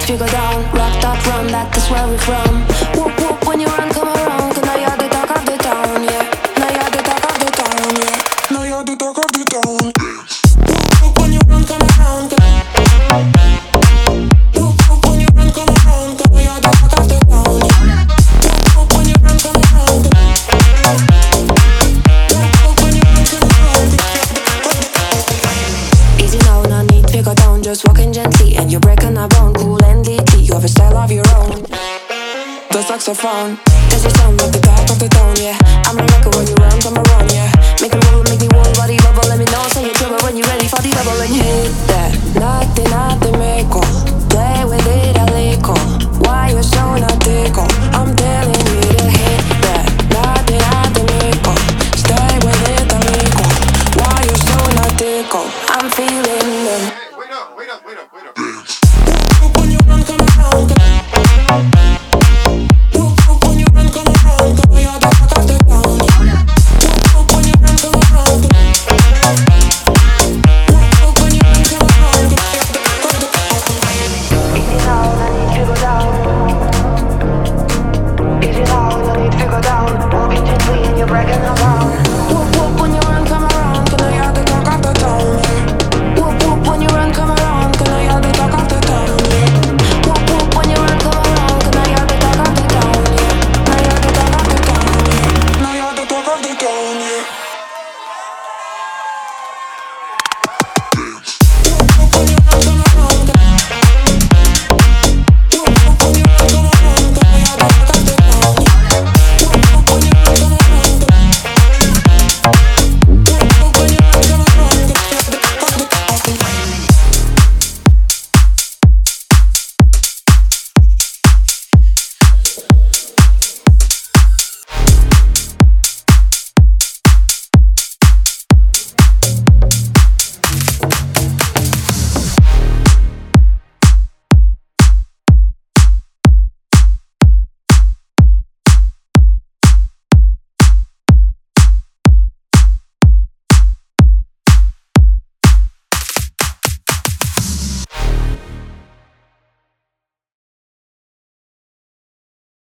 you go down. Rock top run, that's where we from. Whoop whoop when you run, come around. Cause now you're the talk of the town, yeah. Now you're the talk of the town, yeah. Now you're the talk of the town. Whoop whoop when you run, come around. Whoop whoop when you run, come around. Cause now you're the talk of the town, yeah. Whoop whoop when you run, come around. Whoop whoop when you run, come around. Easy now, no need to go down. Just walking gently and you're breaking a bone. Cool and deeply, you have a style of your own. The saxophone, does it sound like the top of the tone, yeah.